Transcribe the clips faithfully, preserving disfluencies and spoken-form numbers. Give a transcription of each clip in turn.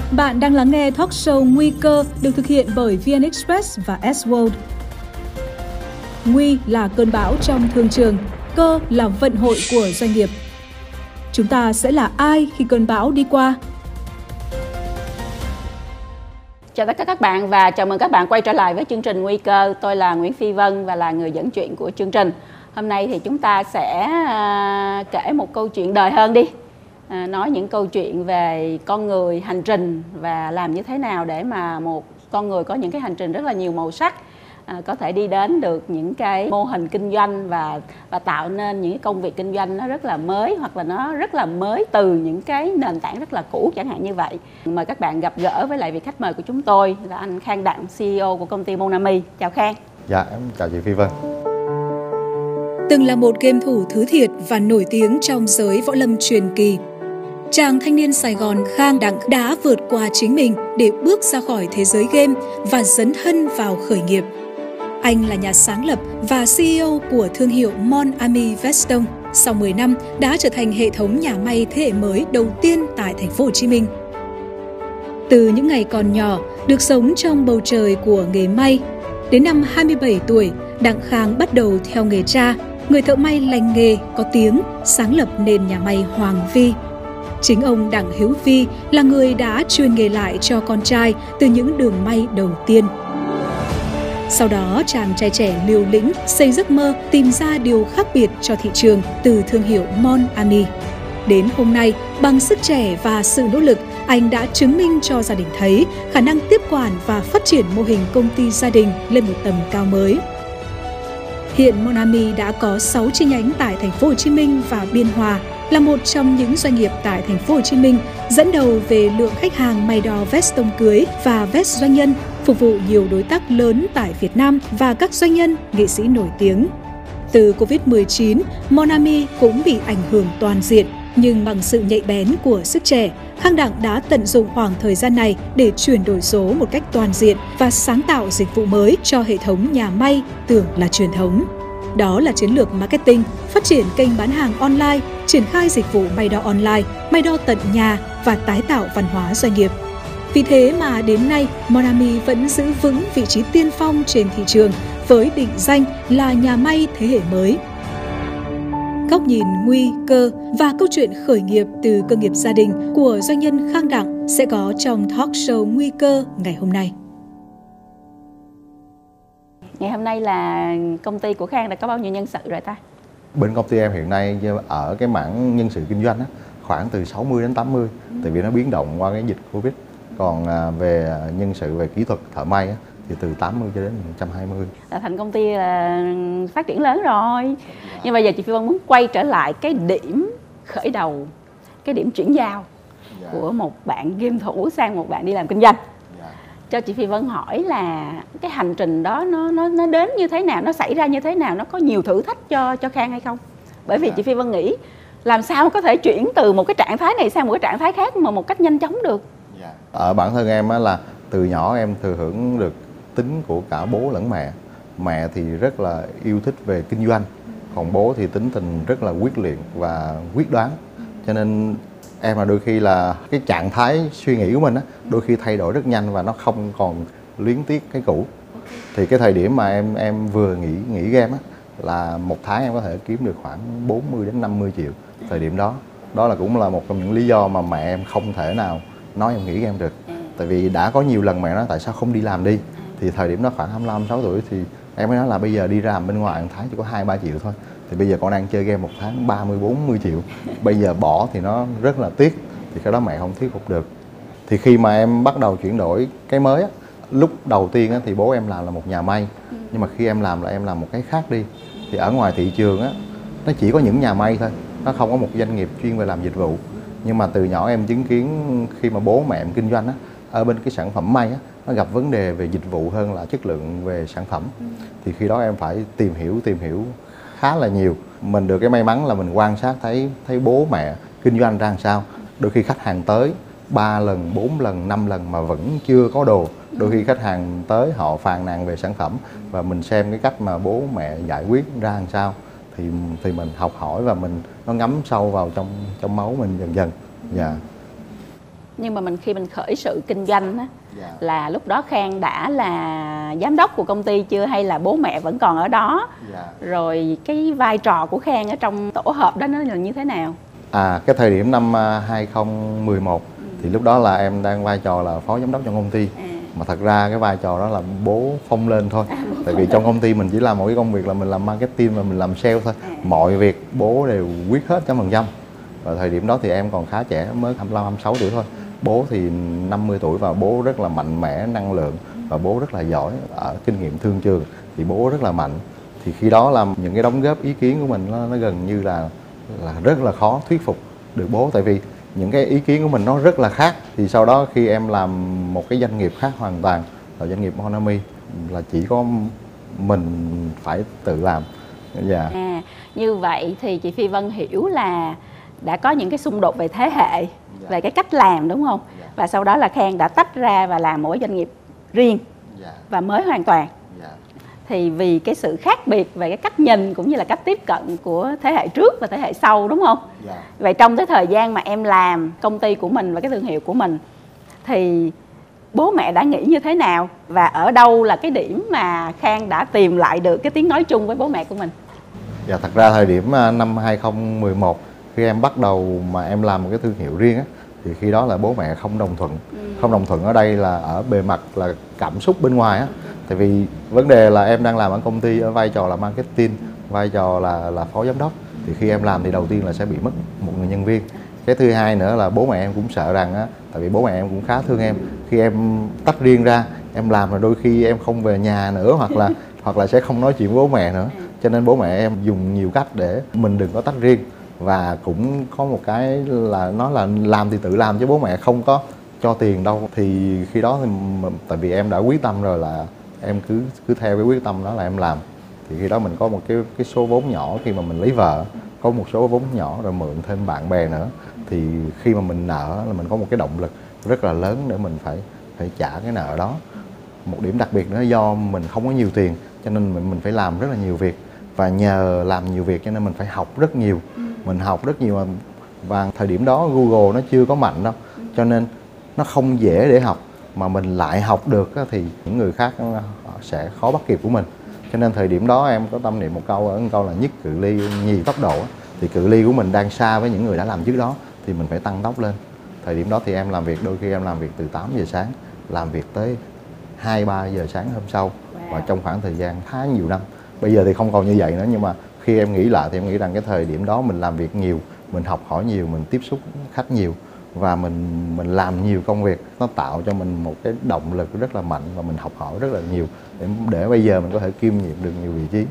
Bạn đang lắng nghe talk show Nguy cơ được thực hiện bởi vê en Express và S-World. Nguy là cơn bão trong thương trường, cơ là vận hội của doanh nghiệp. Chúng ta sẽ là ai khi cơn bão đi qua? Chào tất cả các bạn và chào mừng các bạn quay trở lại với chương trình Nguy cơ. Tôi là Nguyễn Phi Vân và là người dẫn chuyện của chương trình. Hôm nay thì chúng ta sẽ à, kể một câu chuyện đời hơn đi. À, nói những câu chuyện về con người, hành trình và làm như thế nào để mà một con người có những cái hành trình rất là nhiều màu sắc, à, có thể đi đến được những cái mô hình kinh doanh và và tạo nên những cái công việc kinh doanh nó rất là mới, hoặc là nó rất là mới từ những cái nền tảng rất là cũ chẳng hạn như vậy. Mời các bạn gặp gỡ với lại vị khách mời của chúng tôi là anh Khang Đặng, xê e ô của công ty Monami. Chào Khang. Dạ, em chào chị Phi Vân. Từng là một game thủ thứ thiệt và nổi tiếng trong giới võ lâm truyền kỳ, chàng thanh niên Sài Gòn Khang Đặng đã vượt qua chính mình để bước ra khỏi thế giới game và dấn thân vào khởi nghiệp. Anh là nhà sáng lập và xê e ô của thương hiệu Monami Veston. Sau mười năm đã trở thành hệ thống nhà may thế hệ mới đầu tiên tại thành phố Hồ Chí Minh. Từ những ngày còn nhỏ, được sống trong bầu trời của nghề may, đến năm hai mươi bảy tuổi, Đặng Khang bắt đầu theo nghề cha, người thợ may lành nghề có tiếng, sáng lập nên nhà may Hoàng Vi. Chính ông Đặng Hiếu Vi là người đã truyền nghề lại cho con trai từ những đường may đầu tiên. Sau đó, chàng trai trẻ liều lĩnh xây giấc mơ tìm ra điều khác biệt cho thị trường từ thương hiệu Monami. Đến hôm nay, bằng sức trẻ và sự nỗ lực, anh đã chứng minh cho gia đình thấy khả năng tiếp quản và phát triển mô hình công ty gia đình lên một tầm cao mới. Hiện Monami đã có sáu chi nhánh tại thành phố Hồ Chí Minh và Biên Hòa, là một trong những doanh nghiệp tại thành phố Hồ Chí Minh dẫn đầu về lượng khách hàng may đo vest tông cưới và vest doanh nhân, phục vụ nhiều đối tác lớn tại Việt Nam và các doanh nhân, nghệ sĩ nổi tiếng. Từ Covid mười chín, Monami cũng bị ảnh hưởng toàn diện, nhưng bằng sự nhạy bén của sức trẻ, Khang Đặng đã tận dụng khoảng thời gian này để chuyển đổi số một cách toàn diện và sáng tạo dịch vụ mới cho hệ thống nhà may tưởng là truyền thống. Đó là chiến lược marketing, phát triển kênh bán hàng online, triển khai dịch vụ may đo online, may đo tận nhà và tái tạo văn hóa doanh nghiệp. Vì thế mà đến nay, Monami vẫn giữ vững vị trí tiên phong trên thị trường với định danh là nhà may thế hệ mới. Góc nhìn nguy cơ và câu chuyện khởi nghiệp từ cơ nghiệp gia đình của doanh nhân Khang Đặng sẽ có trong talk show Nguy cơ ngày hôm nay. Ngày hôm nay là công ty của Khang đã có bao nhiêu nhân sự rồi ta? Bên công ty em hiện nay ở cái mảng nhân sự kinh doanh á, khoảng từ sáu mươi đến tám mươi, ừ. tại vì nó biến động qua cái dịch Covid. Còn về nhân sự về kỹ thuật thợ may á, thì từ tám mươi cho đến một trăm hai mươi. Là thành công ty là phát triển lớn rồi. Nhưng bây giờ chị Phi Vân muốn quay trở lại cái điểm khởi đầu, cái điểm chuyển giao dạ. của một bạn game thủ sang một bạn đi làm kinh doanh. Dạ. Cho chị Phi Vân hỏi là cái hành trình đó nó nó nó đến như thế nào, nó xảy ra như thế nào, nó có nhiều thử thách cho cho Khang hay không? Bởi vì dạ. chị Phi Vân nghĩ làm sao có thể chuyển từ một cái trạng thái này sang một cái trạng thái khác mà một cách nhanh chóng được. Dạ. Ở bản thân em á, là từ nhỏ em thừa hưởng được tính của cả bố lẫn mẹ. Mẹ thì rất là yêu thích về kinh doanh, còn bố thì tính tình rất là quyết liệt và quyết đoán. Cho nên em là đôi khi là cái trạng thái suy nghĩ của mình á, đôi khi thay đổi rất nhanh và nó không còn luyến tiếc cái cũ. Thì cái thời điểm mà em em vừa nghỉ nghỉ game á, là một tháng em có thể kiếm được khoảng bốn mươi đến năm mươi triệu. Thời điểm đó, đó là cũng là một trong những lý do mà mẹ em không thể nào nói em nghỉ game được. Tại vì đã có nhiều lần mẹ nói tại sao không đi làm đi. Thì thời điểm đó khoảng hai mươi lăm, hai mươi sáu tuổi thì em mới nói là bây giờ đi làm bên ngoài một tháng chỉ có hai ba triệu thôi. Thì bây giờ con đang chơi game một tháng ba mươi bốn mươi triệu. Bây giờ bỏ thì nó rất là tiếc. Thì cái đó mẹ không thuyết phục được. Thì khi mà em bắt đầu chuyển đổi cái mới á, lúc đầu tiên á, thì bố em làm là một nhà may. Nhưng mà khi em làm là em làm một cái khác đi. Thì ở ngoài thị trường á, nó chỉ có những nhà may thôi. Nó không có một doanh nghiệp chuyên về làm dịch vụ. Nhưng mà từ nhỏ em chứng kiến khi mà bố mẹ em kinh doanh á, ở bên cái sản phẩm may á, nó gặp vấn đề về dịch vụ hơn là chất lượng về sản phẩm. Ừ. Thì khi đó em phải tìm hiểu tìm hiểu khá là nhiều. Mình được cái may mắn là mình quan sát thấy thấy bố mẹ kinh doanh ra làm sao. Đôi khi khách hàng tới ba lần, bốn lần, năm lần mà vẫn chưa có đồ. Đôi khi khách hàng tới họ phàn nàn về sản phẩm và mình xem cái cách mà bố mẹ giải quyết ra làm sao thì thì mình học hỏi và mình nó ngấm sâu vào trong trong máu mình dần dần. Dạ. Nhưng mà mình khi mình khởi sự kinh doanh á, Dạ. là lúc đó Khang đã là giám đốc của công ty chưa, hay là bố mẹ vẫn còn ở đó? Dạ. Rồi cái vai trò của Khang ở trong tổ hợp đó nó là như thế nào? À, cái thời điểm năm hai không một một ừ. thì lúc đó là em đang vai trò là phó giám đốc trong công ty. À. Mà thật ra cái vai trò đó là bố phong lên thôi. À, tại vì trong công ty mình chỉ làm một cái công việc là mình làm marketing và mình làm sale thôi. À. Mọi việc bố đều quyết hết trăm phần trăm. Và thời điểm đó thì em còn khá trẻ, mới hai mươi lăm, hai mươi sáu tuổi thôi. Bố thì năm mươi tuổi và bố rất là mạnh mẽ, năng lượng và bố rất là giỏi ở kinh nghiệm thương trường, thì bố rất là mạnh. Thì khi đó là những cái đóng góp ý kiến của mình nó, nó gần như là là rất là khó thuyết phục được bố, tại vì những cái ý kiến của mình nó rất là khác. Thì sau đó khi em làm một cái doanh nghiệp khác hoàn toàn là doanh nghiệp Honami, là chỉ có mình phải tự làm. Dạ. À, như vậy thì chị Phi Vân hiểu là đã có những cái xung đột về thế hệ, dạ. về cái cách làm, đúng không? Dạ. Và sau đó là Khang đã tách ra và làm một doanh nghiệp riêng, dạ. và mới hoàn toàn. Dạ. Thì vì cái sự khác biệt về cái cách nhìn cũng như là cách tiếp cận của thế hệ trước và thế hệ sau, đúng không? Dạ. Vậy trong cái thời gian mà em làm công ty của mình và cái thương hiệu của mình thì bố mẹ đã nghĩ như thế nào? Và ở đâu là cái điểm mà Khang đã tìm lại được cái tiếng nói chung với bố mẹ của mình? Dạ, thật ra thời điểm năm hai không một một khi em bắt đầu mà em làm một cái thương hiệu riêng á, thì khi đó là bố mẹ không đồng thuận. Ừ. Không đồng thuận ở đây là ở bề mặt là cảm xúc bên ngoài á. Tại vì vấn đề là em đang làm ở công ty ở vai trò là marketing, vai trò là là phó giám đốc. Thì khi em làm thì đầu tiên là sẽ bị mất một người nhân viên. Cái thứ hai nữa là bố mẹ em cũng sợ rằng á, tại vì bố mẹ em cũng khá thương em. Khi em tách riêng ra, em làm rồi đôi khi em không về nhà nữa, hoặc là hoặc là sẽ không nói chuyện với bố mẹ nữa. Cho nên bố mẹ em dùng nhiều cách để mình đừng có tách riêng. Và cũng có một cái là nó là làm thì tự làm chứ bố mẹ không có cho tiền đâu. Thì khi đó thì tại vì em đã quyết tâm rồi là em cứ cứ theo cái quyết tâm đó là em làm. Thì khi đó mình có một cái cái số vốn nhỏ khi mà mình lấy vợ, có một số vốn nhỏ rồi mượn thêm bạn bè nữa. Thì khi mà mình nợ là mình có một cái động lực rất là lớn để mình phải phải trả cái nợ đó. Một điểm đặc biệt nữa do mình không có nhiều tiền cho nên mình mình phải làm rất là nhiều việc, và nhờ làm nhiều việc cho nên mình phải học rất nhiều. Mình học rất nhiều, và thời điểm đó Google nó chưa có mạnh đâu, cho nên nó không dễ để học, mà mình lại học được thì những người khác sẽ khó bắt kịp của mình. Cho nên thời điểm đó em có tâm niệm một câu, ở một câu là nhất cự ly nhì tốc độ. Thì cự ly của mình đang xa với những người đã làm trước đó thì mình phải tăng tốc lên. Thời điểm đó thì em làm việc, đôi khi em làm việc từ tám giờ sáng làm việc tới hai ba giờ sáng hôm sau. Wow. Và trong khoảng thời gian khá nhiều năm. Bây giờ thì không còn như vậy nữa, nhưng mà khi em nghĩ lại thì em nghĩ rằng cái thời điểm đó mình làm việc nhiều, mình học hỏi nhiều, mình tiếp xúc khách nhiều và mình mình làm nhiều công việc, nó tạo cho mình một cái động lực rất là mạnh và mình học hỏi rất là nhiều để, để bây giờ mình có thể kiêm nhiệm được nhiều vị trí.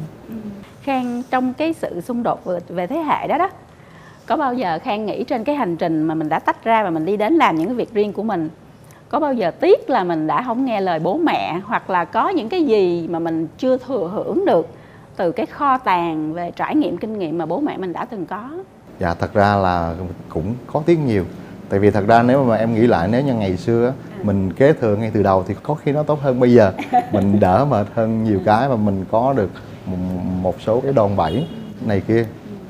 Khang, trong cái sự xung đột về thế hệ đó đó, có bao giờ Khang nghĩ trên cái hành trình mà mình đã tách ra và mình đi đến làm những cái việc riêng của mình, có bao giờ tiếc là mình đã không nghe lời bố mẹ, hoặc là có những cái gì mà mình chưa thừa hưởng được từ cái kho tàng về trải nghiệm, kinh nghiệm mà bố mẹ mình đã từng có? Dạ, thật ra là cũng có tiếc nhiều. Tại vì thật ra nếu mà em nghĩ lại, nếu như ngày xưa mình kế thừa ngay từ đầu thì có khi nó tốt hơn bây giờ. Mình đỡ mệt hơn nhiều cái và mình có được một số cái đòn bẩy này kia.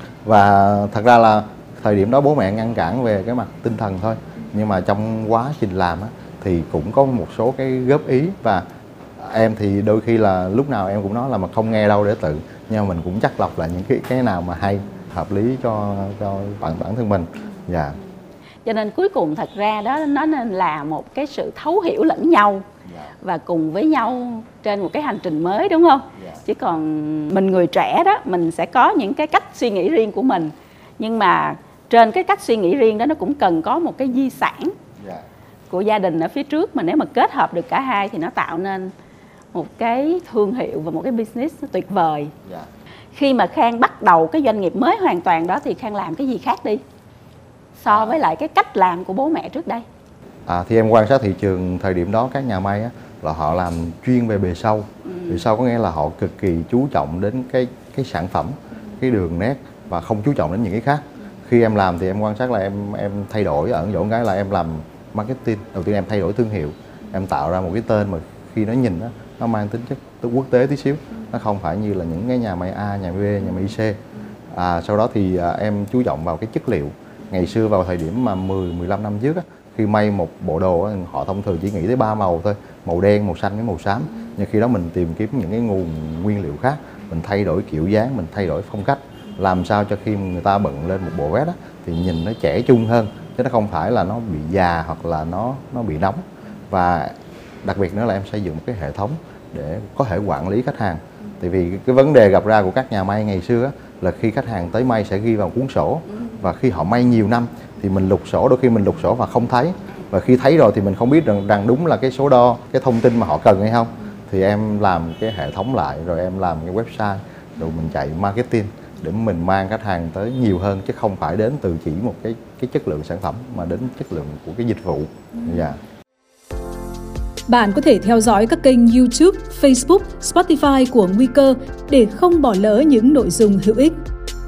Và thật ra là thời điểm đó bố mẹ ngăn cản về cái mặt tinh thần thôi. Nhưng mà trong quá trình làm á, thì cũng có một số cái góp ý. Và em thì đôi khi là lúc nào em cũng nói là mà không nghe đâu để tự. Nhưng mà mình cũng chắc lọc lại những cái cái nào mà hay, hợp lý cho cho bản bản thân mình. Dạ. Yeah. Cho nên cuối cùng thật ra đó nó nên là một cái sự thấu hiểu lẫn nhau. Yeah. Và cùng với nhau trên một cái hành trình mới, đúng không? Yeah. Chứ còn mình người trẻ đó, mình sẽ có những cái cách suy nghĩ riêng của mình. Nhưng mà trên cái cách suy nghĩ riêng đó nó cũng cần có một cái di sản yeah. của gia đình ở phía trước. Mà nếu mà kết hợp được cả hai thì nó tạo nên một cái thương hiệu và một cái business tuyệt vời. Yeah. Khi mà Khang bắt đầu cái doanh nghiệp mới hoàn toàn đó thì Khang làm cái gì khác đi so với lại cái cách làm của bố mẹ trước đây? À, thì em quan sát thị trường thời điểm đó, các nhà may á, là họ làm chuyên về bề sau. Ừ. Bề sau có nghĩa là họ cực kỳ chú trọng đến cái cái sản phẩm, ừ. cái đường nét và không chú trọng đến những cái khác. Ừ. Khi em làm thì em quan sát là em em thay đổi ở chỗ cái là em làm marketing. Đầu tiên em thay đổi thương hiệu, em tạo ra một cái tên mà khi nó nhìn đó, nó mang tính chất quốc tế tí xíu. Ừ. Nó không phải như là những cái nhà may A, nhà may B, nhà may C. À, sau đó thì à, em chú trọng vào cái chất liệu. Ngày xưa vào thời điểm mà mười, mười lăm năm trước á, khi may một bộ đồ á, họ thông thường chỉ nghĩ tới ba màu thôi, màu đen, màu xanh với màu xám. Nhưng khi đó mình tìm kiếm những cái nguồn nguyên liệu khác, mình thay đổi kiểu dáng, mình thay đổi phong cách, làm sao cho khi người ta bận lên một bộ vest á, thì nhìn nó trẻ trung hơn, chứ nó không phải là nó bị già hoặc là nó nó bị nóng. Và đặc biệt nữa là em xây dựng một cái hệ thống để có thể quản lý khách hàng. Tại vì cái vấn đề gặp ra của các nhà may ngày xưa á, là khi khách hàng tới may sẽ ghi vào cuốn sổ, và khi họ may nhiều năm thì mình lục sổ, đôi khi mình lục sổ và không thấy, và khi thấy rồi thì mình không biết rằng, rằng đúng là cái số đo, cái thông tin mà họ cần hay không. Thì em làm cái hệ thống lại, rồi em làm cái website, rồi mình chạy marketing để mình mang khách hàng tới nhiều hơn, chứ không phải đến từ chỉ một cái cái chất lượng sản phẩm mà đến chất lượng của cái dịch vụ. Dạ. Yeah. Bạn có thể theo dõi các kênh YouTube, Facebook, Spotify của Nguy Cơ để không bỏ lỡ những nội dung hữu ích.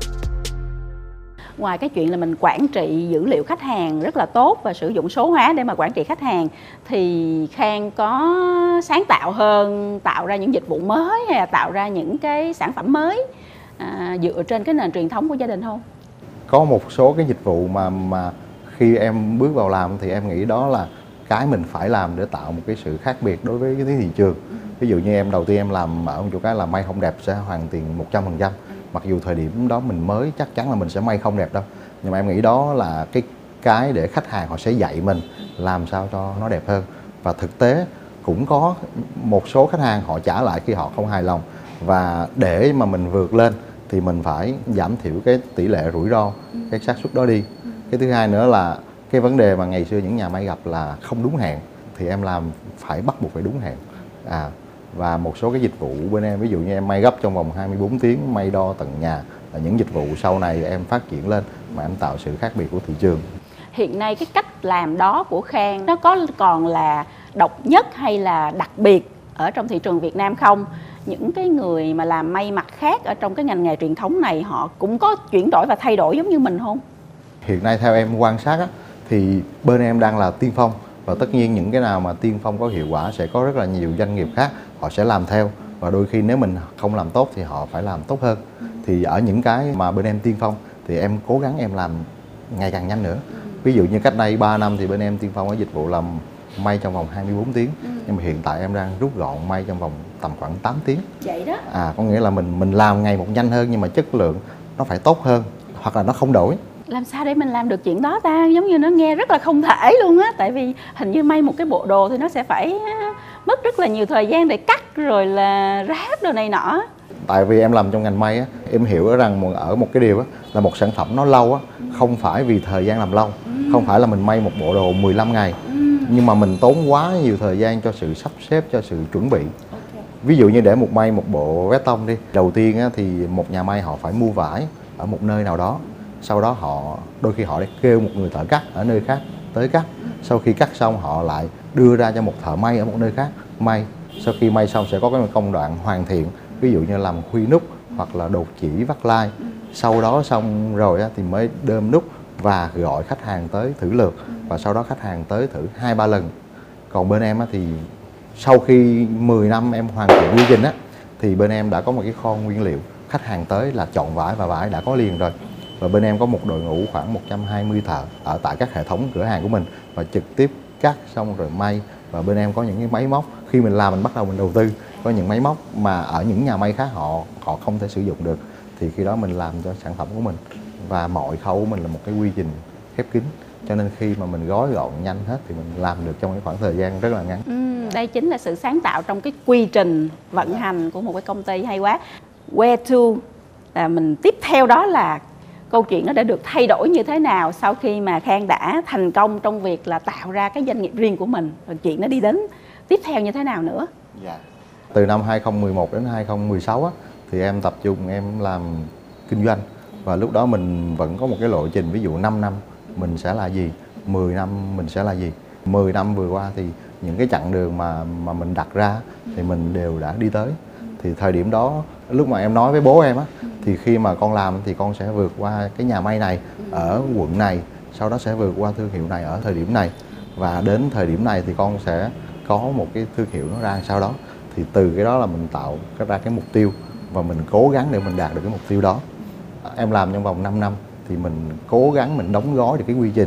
Ngoài cái chuyện là mình quản trị dữ liệu khách hàng rất là tốt và sử dụng số hóa để mà quản trị khách hàng, thì Khang có sáng tạo hơn, tạo ra những dịch vụ mới hay là tạo ra những cái sản phẩm mới à, dựa trên cái nền truyền thống của gia đình không? Có một số cái dịch vụ mà mà khi em bước vào làm thì em nghĩ đó là cái mình phải làm để tạo một cái sự khác biệt đối với cái thị trường. Ví dụ như em đầu tiên em làm ở một chỗ cái là may không đẹp sẽ hoàn tiền một trăm phần trăm. Mặc dù thời điểm đó mình mới chắc chắn là mình sẽ may không đẹp đâu, nhưng mà em nghĩ đó là cái cái để khách hàng họ sẽ dạy mình làm sao cho nó đẹp hơn. Và thực tế cũng có một số khách hàng họ trả lại khi họ không hài lòng, và để mà mình vượt lên thì mình phải giảm thiểu cái tỷ lệ rủi ro, cái xác suất đó đi. Cái thứ hai nữa là cái vấn đề mà ngày xưa những nhà may gặp là không đúng hẹn, thì em làm phải bắt buộc phải đúng hẹn. À, và một số cái dịch vụ bên em, ví dụ như em may gấp trong vòng hai mươi bốn tiếng, may đo tận nhà, là những dịch vụ sau này em phát triển lên mà em tạo sự khác biệt của thị trường. Hiện nay cái cách làm đó của Khang nó có còn là độc nhất hay là đặc biệt ở trong thị trường Việt Nam không? Những cái người mà làm may mặc khác ở trong cái ngành nghề truyền thống này họ cũng có chuyển đổi và thay đổi giống như mình không? Hiện nay theo em quan sát á, thì bên em đang là tiên phong, và tất nhiên những cái nào mà tiên phong có hiệu quả sẽ có rất là nhiều doanh nghiệp khác họ sẽ làm theo, và đôi khi nếu mình không làm tốt thì họ phải làm tốt hơn. Thì ở những cái mà bên em tiên phong thì em cố gắng em làm ngày càng nhanh nữa. Ví dụ như cách đây ba năm thì bên em tiên phong ở dịch vụ làm may trong vòng hai mươi bốn tiếng, nhưng mà hiện tại em đang rút gọn may trong vòng tầm khoảng tám tiếng. Vậy đó. À, có nghĩa là mình mình làm ngày một nhanh hơn, nhưng mà chất lượng nó phải tốt hơn, hoặc là nó không đổi. Làm sao để mình làm được chuyện đó ta? Giống như nó nghe rất là không thể luôn á. Tại vì hình như may một cái bộ đồ thì nó sẽ phải mất rất là nhiều thời gian để cắt rồi là ráp đồ này nọ. Tại vì em làm trong ngành may á, em hiểu rằng ở một cái điều á, là một sản phẩm nó lâu á, không phải vì thời gian làm lâu. Không phải là mình may một bộ đồ mười lăm ngày, nhưng mà mình tốn quá nhiều thời gian cho sự sắp xếp, cho sự chuẩn bị. Ví dụ như để một may một bộ vest tông đi, đầu tiên á, thì một nhà may họ phải mua vải ở một nơi nào đó. Sau đó họ đôi khi họ để kêu một người thợ cắt ở nơi khác tới cắt. Sau khi cắt xong họ lại đưa ra cho một thợ may ở một nơi khác may. Sau khi may xong sẽ có cái công đoạn hoàn thiện, ví dụ như làm khuy nút hoặc là đột chỉ vắt lai. Sau đó xong rồi thì mới đơm nút và gọi khách hàng tới thử lượt, và sau đó khách hàng tới thử hai ba lần. Còn bên em thì sau khi mười năm em hoàn thiện quy trình á, thì bên em đã có một cái kho nguyên liệu, khách hàng tới là chọn vải và vải đã có liền rồi. Và bên em có một đội ngũ khoảng một trăm hai mươi thợ ở tại các hệ thống cửa hàng của mình, và trực tiếp cắt xong rồi may. Và bên em có những cái máy móc, khi mình làm mình bắt đầu mình đầu tư, có những máy móc mà ở những nhà may khác họ họ không thể sử dụng được, thì khi đó mình làm cho sản phẩm của mình. Và mọi khâu của mình là một cái quy trình khép kín, cho nên khi mà mình gói gọn nhanh hết thì mình làm được trong cái khoảng thời gian rất là ngắn. Ừ, đây chính là sự sáng tạo trong cái quy trình vận hành của một cái công ty hay quá. Where to là mình tiếp theo đó là câu chuyện nó đã được thay đổi như thế nào sau khi mà Khang đã thành công trong việc là tạo ra cái doanh nghiệp riêng của mình, rồi chuyện nó đi đến tiếp theo như thế nào nữa? Dạ. Từ năm hai không một một đến hai không một sáu á, thì em tập trung em làm kinh doanh, và lúc đó mình vẫn có một cái lộ trình, ví dụ năm năm mình sẽ là gì, mười năm mình sẽ là gì. mười năm vừa qua thì những cái chặng đường mà mà mình đặt ra thì mình đều đã đi tới. Thì thời điểm đó lúc mà em nói với bố em á, thì khi mà con làm thì con sẽ vượt qua cái nhà may này ở quận này, sau đó sẽ vượt qua thương hiệu này ở thời điểm này, và đến thời điểm này thì con sẽ có một cái thương hiệu nó ra sau đó. Thì từ cái đó là mình tạo ra cái mục tiêu, và mình cố gắng để mình đạt được cái mục tiêu đó. Em làm trong vòng năm năm thì mình cố gắng mình đóng gói được cái quy trình,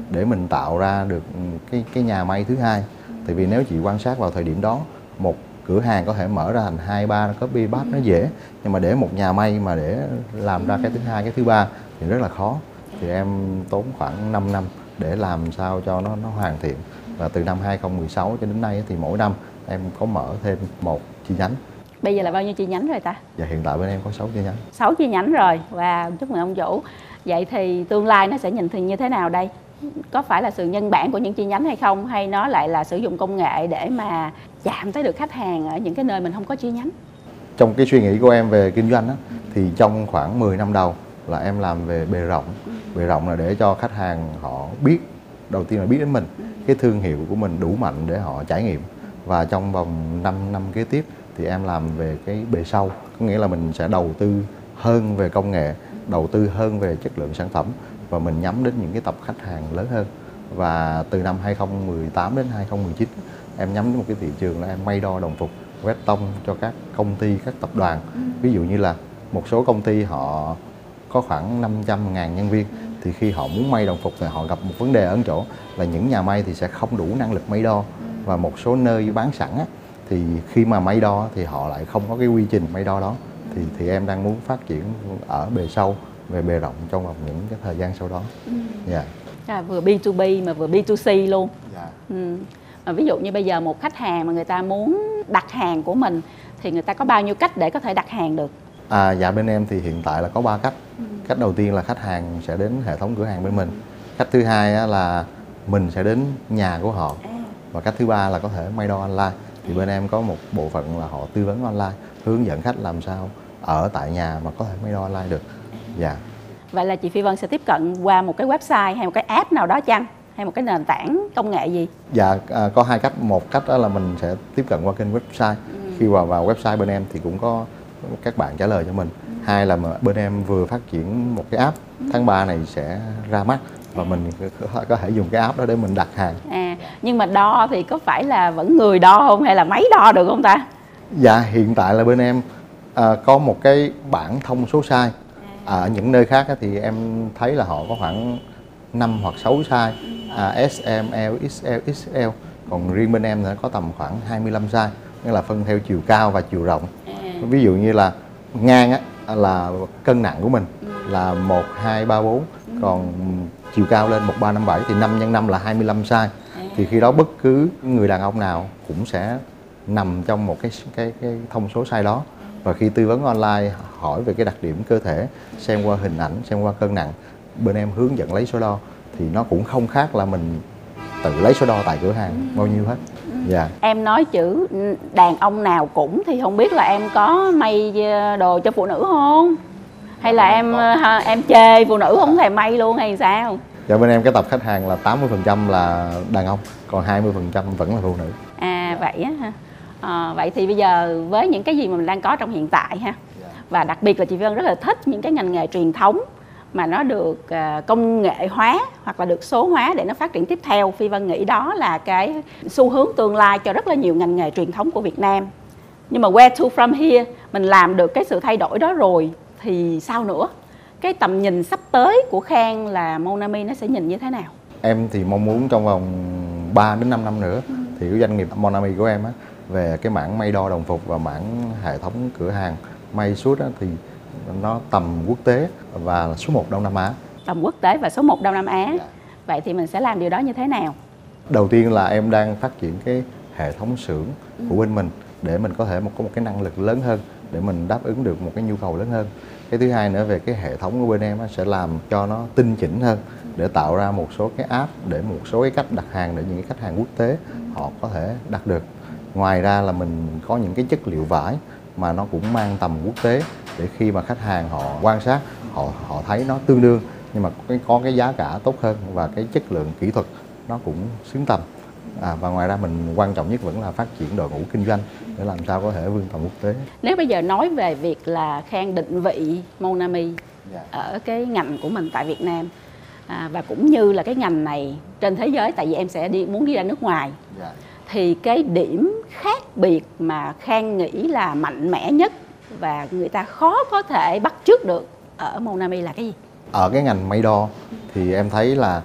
để mình tạo ra được cái cái nhà may thứ hai. Tại vì nếu chị quan sát vào thời điểm đó, một cửa hàng có thể mở ra thành hai ba copy paste nó dễ, nhưng mà để một nhà may mà để làm ra cái thứ hai, cái thứ ba thì rất là khó. Thì em tốn khoảng năm năm để làm sao cho nó nó hoàn thiện. Và từ năm hai không một sáu cho đến nay thì mỗi năm em có mở thêm một chi nhánh. Bây giờ là bao nhiêu chi nhánh rồi ta? Và hiện tại bên em có sáu chi nhánh. sáu chi nhánh rồi. Và chúc mừng ông chủ. Vậy thì tương lai nó sẽ nhìn thì như thế nào đây? Có phải là sự nhân bản của những chi nhánh hay không? Hay nó lại là sử dụng công nghệ để mà chạm tới được khách hàng ở những cái nơi mình không có chi nhánh? Trong cái suy nghĩ của em về kinh doanh á, thì trong khoảng mười năm đầu là em làm về bề rộng. Bề rộng là để cho khách hàng họ biết, đầu tiên là biết đến mình, cái thương hiệu của mình đủ mạnh để họ trải nghiệm. Và trong vòng năm năm kế tiếp thì em làm về cái bề sau, có nghĩa là mình sẽ đầu tư hơn về công nghệ, đầu tư hơn về chất lượng sản phẩm, và mình nhắm đến những cái tập khách hàng lớn hơn. Và từ năm hai không một tám đến hai không một chín em nhắm đến một cái thị trường là em may đo đồng phục, quét tông cho các công ty, các tập đoàn. Ví dụ như là một số công ty họ có khoảng năm trăm ngàn nhân viên, thì khi họ muốn may đồng phục thì họ gặp một vấn đề ở chỗ là những nhà may thì sẽ không đủ năng lực may đo. Và một số nơi bán sẵn á, thì khi mà may đo thì họ lại không có cái quy trình may đo đó. Thì thì em đang muốn phát triển ở bề sâu, về bề rộng trong vòng những cái thời gian sau đó. Dạ. À, vừa bê hai bê mà vừa bê hai xê luôn. Dạ. Ừ. Mà ví dụ như bây giờ một khách hàng mà người ta muốn đặt hàng của mình thì người ta có bao nhiêu cách để có thể đặt hàng được? À, dạ bên em thì hiện tại là có ba cách. Ừ. Cách đầu tiên là khách hàng sẽ đến hệ thống cửa hàng bên mình. Cách thứ hai á, là mình sẽ đến nhà của họ. À. Và cách thứ ba là có thể may đo online. Thì bên em có một bộ phận là họ tư vấn online, hướng dẫn khách làm sao ở tại nhà mà có thể may đo online được. Dạ. Vậy là chị Phi Vân sẽ tiếp cận qua một cái website hay một cái app nào đó chăng? Hay một cái nền tảng công nghệ gì? Dạ, à, có hai cách. Một cách đó là mình sẽ tiếp cận qua kênh website. Ừ. Khi vào vào website bên em thì cũng có các bạn trả lời cho mình. Ừ. Hai là bên em vừa phát triển một cái app, ừ. tháng ba này sẽ ra mắt, và mình có thể dùng cái app đó để mình đặt hàng. À, nhưng mà đo thì có phải là vẫn người đo không hay là máy đo được không ta? Dạ, hiện tại là bên em à, có một cái bảng thông số size. À, ở những nơi khác thì em thấy là họ có khoảng năm hoặc sáu size, à, S, M, L, X L, X L. Còn riêng bên em thì có tầm khoảng hai mươi lăm size, nghĩa là phân theo chiều cao và chiều rộng. Ví dụ như là ngang á, là cân nặng của mình là một, hai, ba, bốn, còn chiều cao lên một, ba, năm, bảy thì năm nhân năm là hai mươi lăm size. Thì khi đó bất cứ người đàn ông nào cũng sẽ nằm trong một cái, cái, cái thông số size đó. Và khi tư vấn online hỏi về cái đặc điểm cơ thể, xem qua hình ảnh, xem qua cân nặng, bên em hướng dẫn lấy số đo, thì nó cũng không khác là mình tự lấy số đo tại cửa hàng bao nhiêu hết. Dạ. Em nói chữ đàn ông nào cũng thì không biết là em có may đồ cho phụ nữ không? Hay là em em chê phụ nữ không thèm may luôn hay sao? Dạ, bên em cái tập khách hàng là tám mươi phần trăm là đàn ông, còn hai mươi phần trăm vẫn là phụ nữ. À vậy á ha. À, vậy thì bây giờ với những cái gì mà mình đang có trong hiện tại ha, và đặc biệt là chị Vân rất là thích những cái ngành nghề truyền thống mà nó được uh, công nghệ hóa hoặc là được số hóa để nó phát triển tiếp theo. Phi Vân nghĩ đó là cái xu hướng tương lai cho rất là nhiều ngành nghề truyền thống của Việt Nam. Nhưng mà where to from here, mình làm được cái sự thay đổi đó rồi thì sao nữa? Cái tầm nhìn sắp tới của Khang là Monami nó sẽ nhìn như thế nào? Em thì mong muốn trong vòng ba đến năm năm nữa, ừ. thì cái doanh nghiệp Monami của em á, về cái mảng may đo đồng phục và mảng hệ thống cửa hàng may suit á, thì nó tầm quốc tế và số một Đông Nam Á. Tầm quốc tế và số một Đông Nam Á. Dạ. Vậy thì mình sẽ làm điều đó như thế nào? Đầu tiên là em đang phát triển cái hệ thống xưởng ừ. của bên mình để mình có thể một có một cái năng lực lớn hơn để mình đáp ứng được một cái nhu cầu lớn hơn. Cái thứ hai nữa về cái hệ thống của bên em á, sẽ làm cho nó tinh chỉnh hơn để tạo ra một số cái app, để một số cái cách đặt hàng để những cái khách hàng quốc tế họ có thể đặt được. Ngoài ra là mình có những cái chất liệu vải mà nó cũng mang tầm quốc tế, để khi mà khách hàng họ quan sát, họ họ thấy nó tương đương nhưng mà có, có cái giá cả tốt hơn và cái chất lượng kỹ thuật nó cũng xứng tầm. À, và ngoài ra mình quan trọng nhất vẫn là phát triển đội ngũ kinh doanh để làm sao có thể vươn tầm quốc tế. Nếu bây giờ nói về việc là Khang định vị Monami yeah. ở cái ngành của mình tại Việt Nam, à, và cũng như là cái ngành này trên thế giới, tại vì em sẽ đi muốn đi ra nước ngoài, yeah. thì cái điểm khác biệt mà Khang nghĩ là mạnh mẽ nhất và người ta khó có thể bắt chước được ở Monami là cái gì? Ở cái ngành may đo thì em thấy là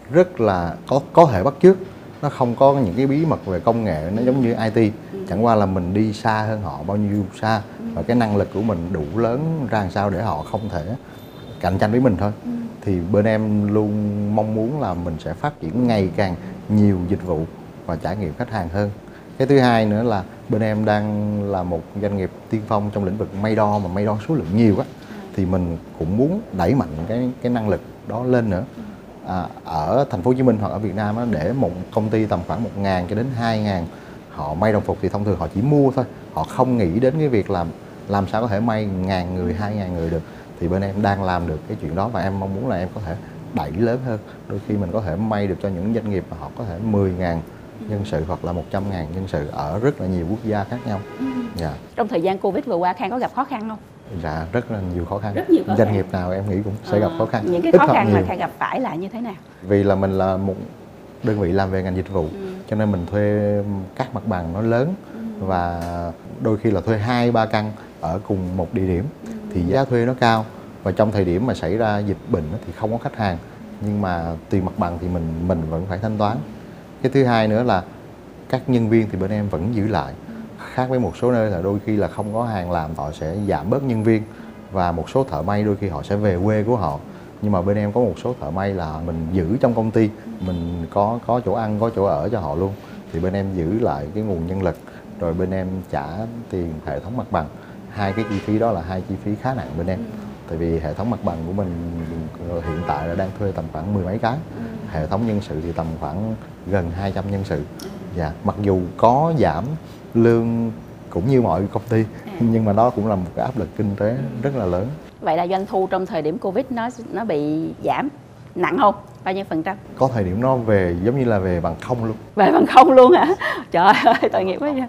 rất là có có thể bắt chước, nó không có những cái bí mật về công nghệ, nó giống như i tê, chẳng qua là mình đi xa hơn họ bao nhiêu xa và cái năng lực của mình đủ lớn ra làm sao để họ không thể cạnh tranh với mình thôi. Thì bên em luôn mong muốn là mình sẽ phát triển ngày càng nhiều dịch vụ và trải nghiệm khách hàng hơn. Cái thứ hai nữa là bên em đang là một doanh nghiệp tiên phong trong lĩnh vực may đo, mà may đo số lượng nhiều á, thì mình cũng muốn đẩy mạnh cái cái năng lực đó lên nữa. À, ở thành phố Hồ Chí Minh hoặc ở Việt Nam á, để một công ty tầm khoảng một ngàn cho đến hai ngàn họ may đồng phục thì thông thường họ chỉ mua thôi, họ không nghĩ đến cái việc làm làm sao có thể may ngàn người, hai ngàn người được. Thì bên em đang làm được cái chuyện đó và em mong muốn là em có thể đẩy lớn hơn. Đôi khi mình có thể may được cho những doanh nghiệp mà họ có thể mười ngàn nhân sự hoặc là một trăm ngàn nhân sự ở rất là nhiều quốc gia khác nhau. Ừ. Dạ. Trong thời gian Covid vừa qua, Khang có gặp khó khăn không? Dạ, rất là nhiều khó khăn. Rất nhiều khó Doanh khăn. nghiệp nào em nghĩ cũng sẽ gặp khó khăn. Những cái Ít khó hoặc khăn mà nhiều. Khang gặp phải là như thế nào? Vì là mình là một đơn vị làm về ngành dịch vụ, Ừ. cho nên mình thuê các mặt bằng nó lớn, Ừ. và đôi khi là thuê hai ba căn ở cùng một địa điểm, Ừ. thì giá thuê nó cao, và trong thời điểm mà xảy ra dịch bệnh á thì không có khách hàng, nhưng mà tiền mặt bằng thì mình mình vẫn phải thanh toán. Cái thứ hai nữa là các nhân viên thì bên em vẫn giữ lại, khác với một số nơi là đôi khi là không có hàng làm họ sẽ giảm bớt nhân viên, và một số thợ may đôi khi họ sẽ về quê của họ. Nhưng mà bên em có một số thợ may là mình giữ trong công ty, mình có có chỗ ăn, có chỗ ở cho họ luôn, thì bên em giữ lại cái nguồn nhân lực, rồi bên em trả tiền hệ thống mặt bằng. Hai cái chi phí đó là hai chi phí khá nặng bên em, tại vì hệ thống mặt bằng của mình hiện tại là đang thuê tầm khoảng mười mấy cái, hệ thống nhân sự thì tầm khoảng gần hai trăm nhân sự. Dạ, mặc dù có giảm lương cũng như mọi công ty, nhưng mà đó cũng là một cái áp lực kinh tế rất là lớn. Vậy là doanh thu trong thời điểm Covid nó nó bị giảm nặng không? Bao nhiêu phần trăm? Có thời điểm nó về giống như là về bằng không luôn. Về bằng không luôn hả? Trời ơi, tội nghiệp quá vậy.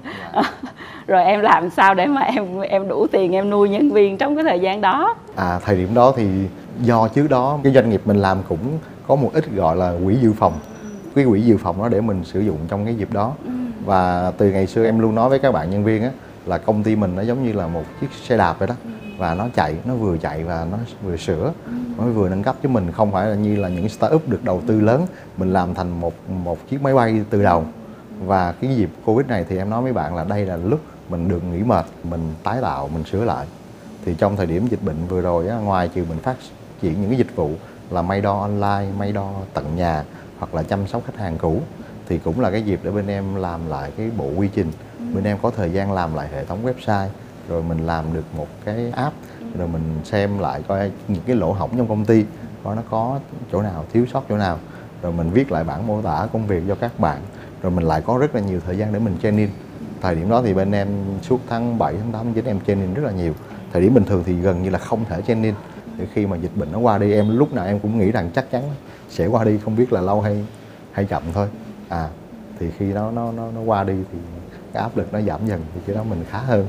Rồi em làm sao để mà em em đủ tiền em nuôi nhân viên trong cái thời gian đó? À, thời điểm đó thì do trước đó cái doanh nghiệp mình làm cũng có một ít gọi là quỹ dự phòng. Cái quỹ dự phòng đó để mình sử dụng trong cái dịp đó. Và từ ngày xưa em luôn nói với các bạn nhân viên á, là công ty mình nó giống như là một chiếc xe đạp vậy đó, và nó chạy, nó vừa chạy và nó vừa sửa, nó vừa nâng cấp, chứ mình không phải là như là những startup được đầu tư lớn, mình làm thành một một chiếc máy bay từ đầu. Và cái dịp Covid này thì em nói với bạn là đây là lúc mình được nghỉ mệt, mình tái tạo, mình sửa lại. Thì trong thời điểm dịch bệnh vừa rồi á, ngoài trừ mình phát triển những cái dịch vụ là may đo online, may đo tận nhà hoặc là chăm sóc khách hàng cũ, thì cũng là cái dịp để bên em làm lại cái bộ quy trình. Bên em có thời gian làm lại hệ thống website, rồi mình làm được một cái app, rồi mình xem lại coi những cái lỗ hổng trong công ty, coi nó có chỗ nào thiếu sót chỗ nào, rồi mình viết lại bản mô tả công việc cho các bạn, rồi mình lại có rất là nhiều thời gian để mình training. Thời điểm đó thì bên em suốt tháng bảy, tháng tám, tháng chín em training rất là nhiều. Thời điểm bình thường thì gần như là không thể training. Thì khi mà dịch bệnh nó qua đi, em lúc nào em cũng nghĩ rằng chắc chắn sẽ qua đi, không biết là lâu hay hay chậm thôi. À, thì khi nó nó nó nó qua đi thì cái áp lực nó giảm dần, thì cái đó mình khá hơn.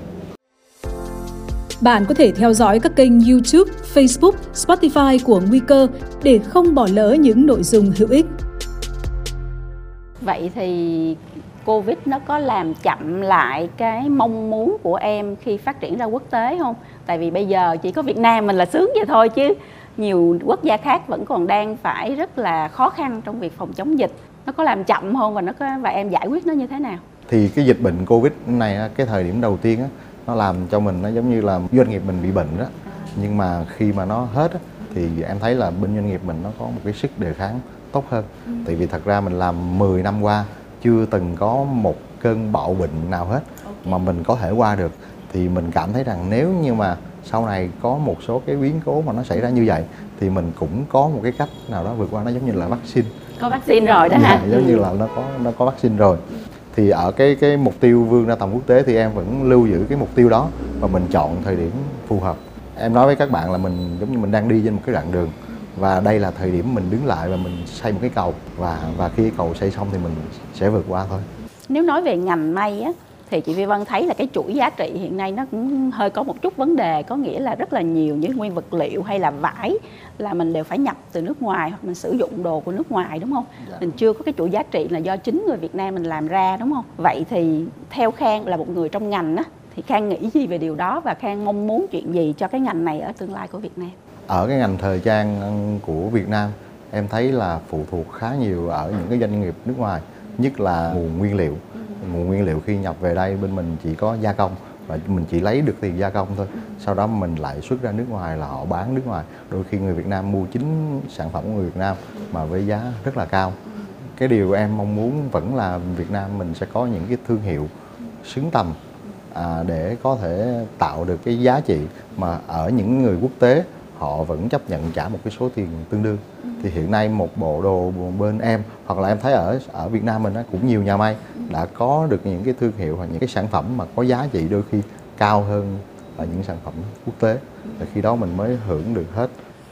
Bạn có thể theo dõi các kênh YouTube, Facebook, Spotify của Nguy Cơ để không bỏ lỡ những nội dung hữu ích. Vậy thì Covid nó có làm chậm lại cái mong muốn của em khi phát triển ra quốc tế không? Tại vì bây giờ chỉ có Việt Nam mình là sướng vậy thôi, chứ nhiều quốc gia khác vẫn còn đang phải rất là khó khăn trong việc phòng chống dịch. Nó có làm chậm không, và nó có và em giải quyết nó như thế nào? Thì cái dịch bệnh Covid này, cái thời điểm đầu tiên á, nó làm cho mình nó giống như là doanh nghiệp mình bị bệnh đó. Nhưng mà khi mà nó hết á, thì em thấy là bên doanh nghiệp mình nó có một cái sức đề kháng tốt hơn. Ừ. Tại vì thật ra mình làm mười năm qua chưa từng có một cơn bạo bệnh nào hết, okay, mà mình có thể qua được. Thì mình cảm thấy rằng nếu như mà sau này có một số cái biến cố mà nó xảy ra như vậy, thì mình cũng có một cái cách nào đó vượt qua. Nó giống như là vaccine. Có vaccine rồi đó dạ, hả? Giống ừ. như là nó có nó có vaccine rồi. Thì ở cái cái mục tiêu vươn ra tầm quốc tế thì em vẫn lưu giữ cái mục tiêu đó, và mình chọn thời điểm phù hợp. Em nói với các bạn là mình giống như mình đang đi trên một cái đoạn đường, và đây là thời điểm mình đứng lại và mình xây một cái cầu, và và khi cái cầu xây xong thì mình sẽ vượt qua thôi. Nếu nói về ngành may á, thì chị Vi Vân thấy là cái chuỗi giá trị hiện nay nó cũng hơi có một chút vấn đề, có nghĩa là rất là nhiều những nguyên vật liệu hay là vải là mình đều phải nhập từ nước ngoài, hoặc mình sử dụng đồ của nước ngoài, đúng không? Dạ. Mình chưa có cái chuỗi giá trị là do chính người Việt Nam mình làm ra, đúng không? Vậy thì theo Khang là một người trong ngành á, thì Khang nghĩ gì về điều đó, và Khang mong muốn chuyện gì cho cái ngành này ở tương lai của Việt Nam? Ở cái ngành thời trang của Việt Nam em thấy là phụ thuộc khá nhiều ở những cái doanh nghiệp nước ngoài, nhất là nguồn nguyên liệu. Nguồn nguyên liệu khi nhập về đây bên mình chỉ có gia công và mình chỉ lấy được tiền gia công thôi. Sau đó mình lại xuất ra nước ngoài là họ bán nước ngoài. Đôi khi người Việt Nam mua chính sản phẩm của người Việt Nam mà với giá rất là cao. Cái điều em mong muốn vẫn là Việt Nam mình sẽ có những cái thương hiệu xứng tầm à, để có thể tạo được cái giá trị mà ở những người quốc tế họ vẫn chấp nhận trả một cái số tiền tương đương. Thì hiện nay một bộ đồ bên em hoặc là em thấy ở ở Việt Nam mình đó, cũng nhiều nhà may đã có được những cái thương hiệu hoặc những cái sản phẩm mà có giá trị đôi khi cao hơn là những sản phẩm quốc tế. Và khi đó mình mới hưởng được hết.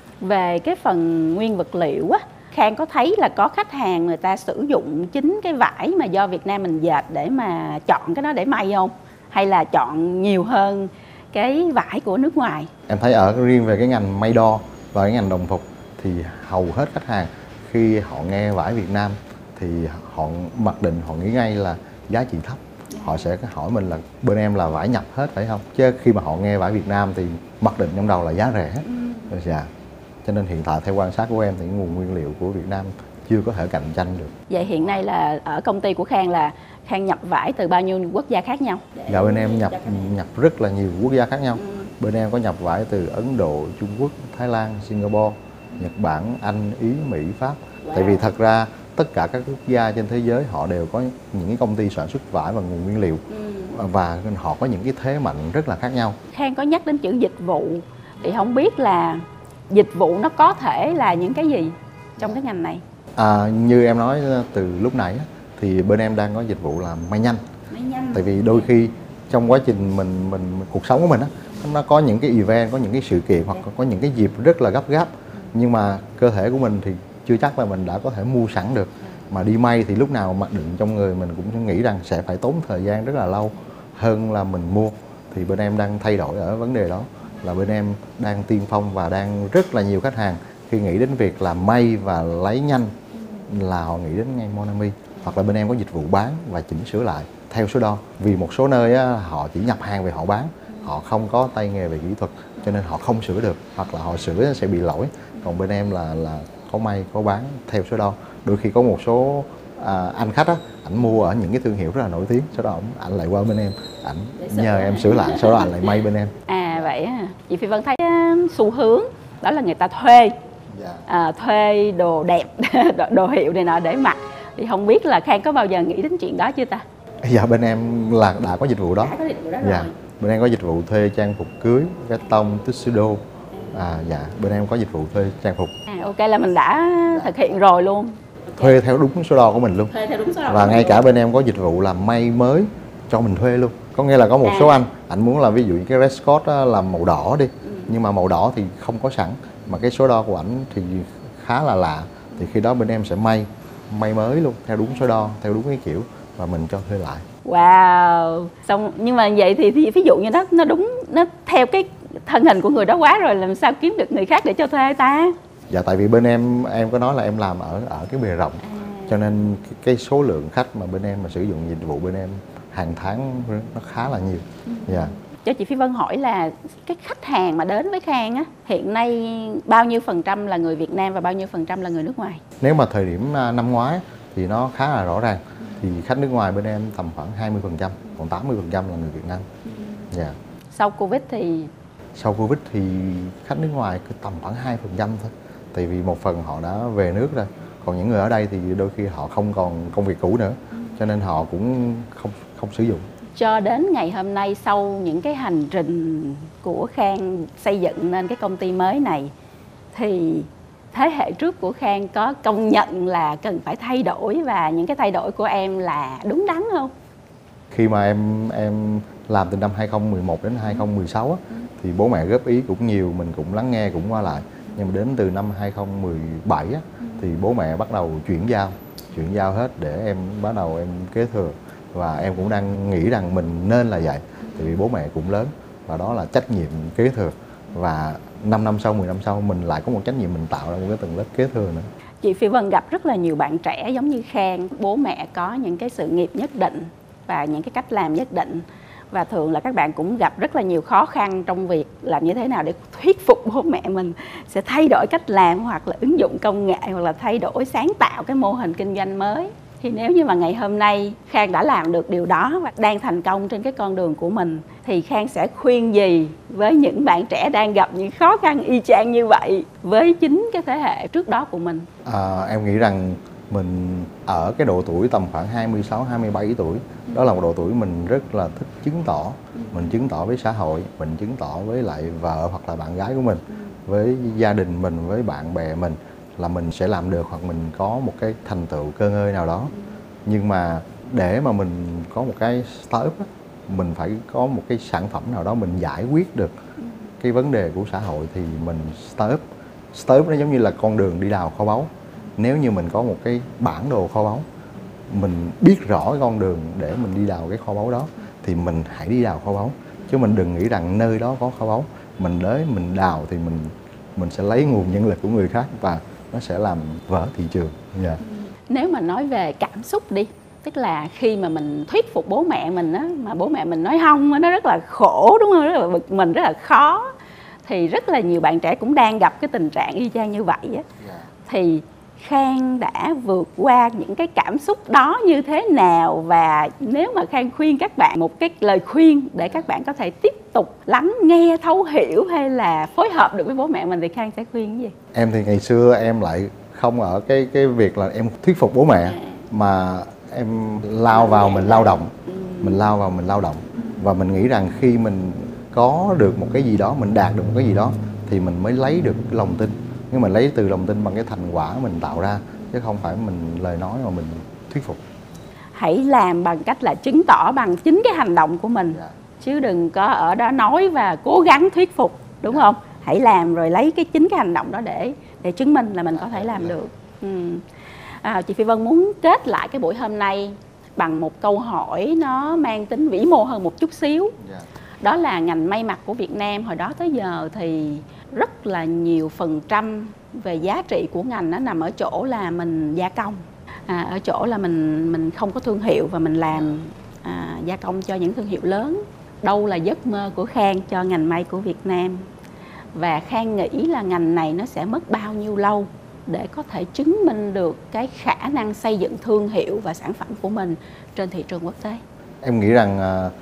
Về cái phần nguyên vật liệu á, Khang có thấy là có khách hàng người ta sử dụng chính cái vải mà do Việt Nam mình dệt để mà chọn cái đó để may không? Hay là chọn nhiều hơn cái vải của nước ngoài? Em thấy ở riêng về cái ngành may đo và cái ngành đồng phục thì hầu hết khách hàng khi họ nghe vải Việt Nam thì họ mặc định, họ nghĩ ngay là giá trị thấp. Họ sẽ hỏi mình là bên em là vải nhập hết phải không? Chứ khi mà họ nghe vải Việt Nam thì mặc định trong đầu là giá rẻ. Ừ. Dạ. Cho nên hiện tại theo quan sát của em thì nguồn nguyên liệu của Việt Nam chưa có thể cạnh tranh được. Vậy hiện nay là ở công ty của Khang là Khang nhập vải từ bao nhiêu quốc gia khác nhau? Dạ bên em nhập nhập rất là nhiều quốc gia khác nhau. Ừ. Bên em có nhập vải từ Ấn Độ, Trung Quốc, Thái Lan, Singapore, Nhật Bản, Anh, Ý, Mỹ, Pháp. Wow. Tại vì thật ra tất cả các quốc gia trên thế giới họ đều có những cái công ty sản xuất vải và nguồn nguyên liệu. Ừ. Và họ có những cái thế mạnh rất là khác nhau. Khang có nhắc đến chữ dịch vụ thì không biết là dịch vụ nó có thể là những cái gì trong cái ngành này? À, như em nói từ lúc nãy thì bên em đang có dịch vụ là may nhanh. May nhanh. Tại vì đôi khi trong quá trình mình mình cuộc sống của mình á, nó có những cái event, có những cái sự kiện hoặc có những cái dịp rất là gấp gáp, nhưng mà cơ thể của mình thì chưa chắc là mình đã có thể mua sẵn được. Mà đi may thì lúc nào mặc định trong người mình cũng nghĩ rằng sẽ phải tốn thời gian rất là lâu hơn là mình mua. Thì bên em đang thay đổi ở vấn đề đó, là bên em đang tiên phong và đang rất là nhiều khách hàng khi nghĩ đến việc là may và lấy nhanh là họ nghĩ đến ngay Monami. Hoặc là bên em có dịch vụ bán và chỉnh sửa lại theo số đo. Vì một số nơi á, họ chỉ nhập hàng về họ bán, họ không có tay nghề về kỹ thuật cho nên họ không sửa được, hoặc là họ sửa sẽ bị lỗi. Còn bên em là là có may có bán theo số đo. Đôi khi có một số à, anh khách á, ảnh mua ở những cái thương hiệu rất là nổi tiếng, sau đó ảnh lại qua bên em, ảnh nhờ em sửa lại, sau đó ảnh lại may bên em. À vậy à. Chị Phi Vân thấy uh, xu hướng đó là người ta thuê à, thuê đồ đẹp, đồ hiệu này nọ để mặc. Thì không biết là Khang có bao giờ nghĩ đến chuyện đó chưa ta? Dạ bên em là đã có dịch vụ đó. Đã có dịch vụ đó dạ. rồi. Bên em có dịch vụ thuê trang phục cưới, vest tông, tuxedo. À dạ, bên em có dịch vụ thuê trang phục. À, ok là mình đã thực hiện rồi luôn. Okay. Thuê theo đúng số đo của mình luôn. Thuê theo đúng số đo. Và ngay cả bên em có dịch vụ làm may mới cho mình thuê luôn. Có nghĩa là có một à. số anh, anh muốn là ví dụ như cái dress code là màu đỏ đi, ừ. nhưng mà màu đỏ thì không có sẵn, mà cái số đo của ảnh thì khá là lạ, thì khi đó bên em sẽ may may mới luôn theo đúng số đo, theo đúng cái kiểu và mình cho thuê lại. Wow. Xong nhưng mà vậy thì, thì ví dụ như nó nó đúng, nó theo cái thân hình của người đó quá rồi, làm sao kiếm được người khác để cho thuê ta? Dạ tại vì bên em em có nói là em làm ở ở cái bề rộng, à. cho nên cái, cái số lượng khách mà bên em mà sử dụng dịch vụ bên em hàng tháng nó khá là nhiều. Ừ. Dạ. Cho chị Phi Vân hỏi là cái khách hàng mà đến với Khang á, hiện nay bao nhiêu phần trăm là người Việt Nam và bao nhiêu phần trăm là người nước ngoài? Nếu mà thời điểm năm ngoái thì nó khá là rõ ràng, thì khách nước ngoài bên em tầm khoảng hai mươi phần trăm, còn tám mươi phần trăm là người Việt Nam. Dạ. Yeah. Sau Covid thì sau Covid thì khách nước ngoài cứ tầm khoảng hai phần trăm thôi. Tại vì một phần họ đã về nước rồi, còn những người ở đây thì đôi khi họ không còn công việc cũ nữa, cho nên họ cũng không không sử dụng. Cho đến ngày hôm nay, sau những cái hành trình của Khang xây dựng nên cái công ty mới này, thì thế hệ trước của Khang có công nhận là cần phải thay đổi và những cái thay đổi của em là đúng đắn không? Khi mà em em làm từ năm hai không một một đến hai không một sáu á, thì bố mẹ góp ý cũng nhiều, mình cũng lắng nghe, cũng qua lại. Nhưng mà đến từ năm hai không một bảy á, thì bố mẹ bắt đầu chuyển giao, chuyển giao hết để em bắt đầu em kế thừa. Và em cũng đang nghĩ rằng mình nên là vậy, tại vì bố mẹ cũng lớn và đó là trách nhiệm kế thừa. Và năm năm sau, mười năm sau mình lại có một trách nhiệm mình tạo ra một cái tầng lớp kế thừa nữa. Chị Phi Vân gặp rất là nhiều bạn trẻ giống như Khang, bố mẹ có những cái sự nghiệp nhất định và những cái cách làm nhất định, Và thường là các bạn cũng gặp rất là nhiều khó khăn trong việc làm như thế nào để thuyết phục bố mẹ mình sẽ thay đổi cách làm, hoặc là ứng dụng công nghệ, hoặc là thay đổi sáng tạo cái mô hình kinh doanh mới. Thì nếu như mà ngày hôm nay Khang đã làm được điều đó và đang thành công trên cái con đường của mình, thì Khang sẽ khuyên gì với những bạn trẻ đang gặp những khó khăn y chang như vậy với chính cái thế hệ trước đó của mình? À, em nghĩ rằng mình ở cái độ tuổi tầm khoảng hai mươi sáu, hai mươi bảy tuổi, đó là một độ tuổi mình rất là thích chứng tỏ. Mình chứng tỏ với xã hội, mình chứng tỏ với lại vợ hoặc là bạn gái của mình, với gia đình mình, với bạn bè mình là mình sẽ làm được, hoặc mình có một cái thành tựu cơ ngơi nào đó. Nhưng mà để mà mình có một cái startup, mình phải có một cái sản phẩm nào đó mình giải quyết được cái vấn đề của xã hội thì mình startup. Startup nó giống như là con đường đi đào kho báu. Nếu như mình có một cái bản đồ kho báu, mình biết rõ cái con đường để mình đi đào cái kho báu đó, thì mình hãy đi đào kho báu. Chứ mình đừng nghĩ rằng nơi đó có kho báu, mình tới mình đào thì mình mình sẽ lấy nguồn nhân lực của người khác và nó sẽ làm vỡ thị trường. Yeah. Nếu mà nói về cảm xúc đi, tức là khi mà mình thuyết phục bố mẹ mình á, mà bố mẹ mình nói không, nó rất là khổ, đúng không? Rất là bực mình, rất là khó. Thì rất là nhiều bạn trẻ cũng đang gặp cái tình trạng y chang như vậy á. Yeah. Thì Khang đã vượt qua những cái cảm xúc đó như thế nào? Và nếu mà Khang khuyên các bạn một cái lời khuyên để các bạn có thể tiếp tục lắng nghe, thấu hiểu hay là phối hợp được với bố mẹ mình, thì Khang sẽ khuyên cái gì? Em thì ngày xưa em lại không ở cái cái việc là em thuyết phục bố mẹ, à. mà em lao vào mình lao động, ừ. mình lao vào mình lao động và mình nghĩ rằng khi mình có được một cái gì đó, mình đạt được một cái gì đó thì mình mới lấy được cái lòng tin. Nhưng mà lấy từ lòng tin bằng cái thành quả mình tạo ra, chứ không phải mình lời nói mà mình thuyết phục. Hãy làm bằng cách là chứng tỏ bằng chính cái hành động của mình, yeah. chứ đừng có ở đó nói và cố gắng thuyết phục, đúng yeah. không? Hãy làm rồi lấy cái chính cái hành động đó để để chứng minh là mình có thể làm được. Ừ. À, chị Phi Vân muốn kết lại cái buổi hôm nay bằng một câu hỏi nó mang tính vĩ mô hơn một chút xíu. Yeah. Đó là ngành may mặc của Việt Nam hồi đó tới giờ thì rất là nhiều phần trăm về giá trị của ngành nó nằm ở chỗ là mình gia công, à, ở chỗ là mình mình không có thương hiệu và mình làm à, gia công cho những thương hiệu lớn. Đâu là giấc mơ của Khang cho ngành may của Việt Nam? Và Khang nghĩ là ngành này nó sẽ mất bao nhiêu lâu để có thể chứng minh được cái khả năng xây dựng thương hiệu và sản phẩm của mình trên thị trường quốc tế? Em nghĩ rằng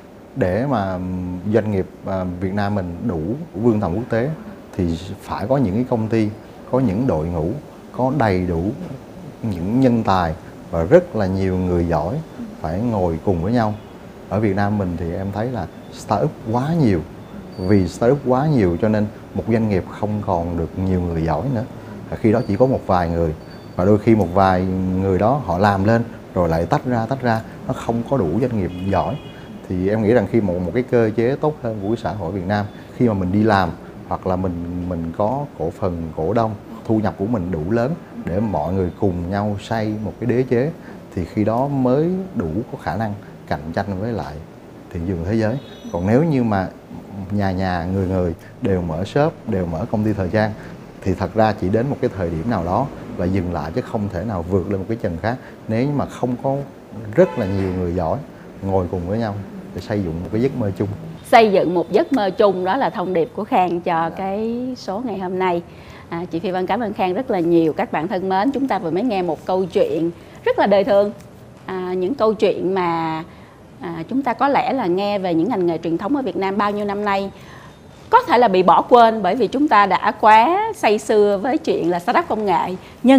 để mà doanh nghiệp Việt Nam mình đủ vươn tầm quốc tế thì phải có những cái công ty, có những đội ngũ, có đầy đủ những nhân tài và rất là nhiều người giỏi phải ngồi cùng với nhau. Ở Việt Nam mình thì em thấy là startup quá nhiều. Vì startup quá nhiều cho nên một doanh nghiệp không còn được nhiều người giỏi nữa. Khi đó chỉ có một vài người, và đôi khi một vài người đó họ làm lên rồi lại tách ra tách ra, nó không có đủ doanh nghiệp giỏi. Thì em nghĩ rằng khi một một cái cơ chế tốt hơn của xã hội Việt Nam, khi mà mình đi làm hoặc là mình mình có cổ phần cổ đông, thu nhập của mình đủ lớn để mọi người cùng nhau xây một cái đế chế, thì khi đó mới đủ có khả năng cạnh tranh với lại thị trường thế giới. Còn nếu như mà nhà nhà người người đều mở shop, đều mở công ty thời trang, thì thật ra chỉ đến một cái thời điểm nào đó là dừng lại, chứ không thể nào vượt lên một cái chân khác nếu mà không có rất là nhiều người giỏi ngồi cùng với nhau để xây dựng một cái giấc mơ chung. Xây dựng một giấc mơ chung, đó là thông điệp của Khang cho cái số ngày hôm nay. À, chị Phi Vân cảm ơn Khang rất là nhiều. Các bạn thân mến, chúng ta vừa mới nghe một câu chuyện rất là đời thường, à, những câu chuyện mà à, chúng ta có lẽ là nghe về những ngành nghề truyền thống ở Việt Nam bao nhiêu năm nay có thể là bị bỏ quên, bởi vì chúng ta đã quá say sưa với chuyện là startup công nghệ. Nhưng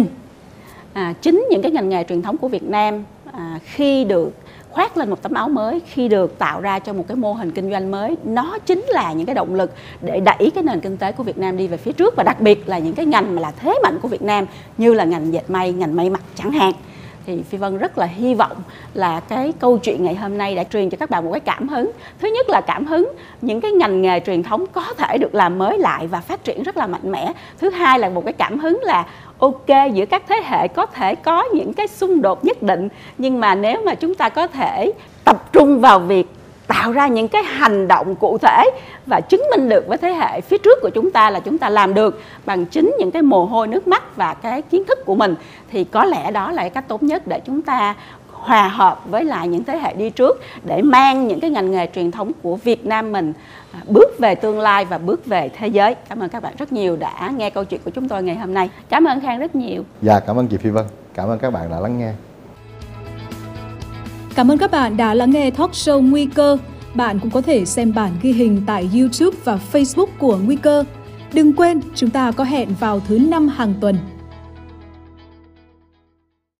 à, chính những cái ngành nghề truyền thống của Việt Nam à, khi được khoác lên một tấm áo mới, khi được tạo ra cho một cái mô hình kinh doanh mới, nó chính là những cái động lực để đẩy cái nền kinh tế của Việt Nam đi về phía trước. Và đặc biệt là những cái ngành mà là thế mạnh của Việt Nam như là ngành dệt may, ngành may mặc chẳng hạn. Thì Phi Vân rất là hy vọng là cái câu chuyện ngày hôm nay đã truyền cho các bạn một cái cảm hứng. Thứ nhất là cảm hứng những cái ngành nghề truyền thống có thể được làm mới lại và phát triển rất là mạnh mẽ. Thứ hai là một cái cảm hứng là ok, giữa các thế hệ có thể có những cái xung đột nhất định, nhưng mà nếu mà chúng ta có thể tập trung vào việc tạo ra những cái hành động cụ thể và chứng minh được với thế hệ phía trước của chúng ta là chúng ta làm được bằng chính những cái mồ hôi nước mắt và cái kiến thức của mình, thì có lẽ đó là cái cách tốt nhất để chúng ta hòa hợp với lại những thế hệ đi trước để mang những cái ngành nghề truyền thống của Việt Nam mình bước về tương lai và bước về thế giới. Cảm ơn các bạn rất nhiều đã nghe câu chuyện của chúng tôi ngày hôm nay. Cảm ơn Khang rất nhiều. Dạ, cảm ơn chị Phi Vân. Cảm ơn các bạn đã lắng nghe. Cảm ơn các bạn đã lắng nghe talk show Nguy cơ. Bạn cũng có thể xem bản ghi hình tại YouTube và Facebook của Nguy cơ. Đừng quên, chúng ta có hẹn vào thứ năm hàng tuần.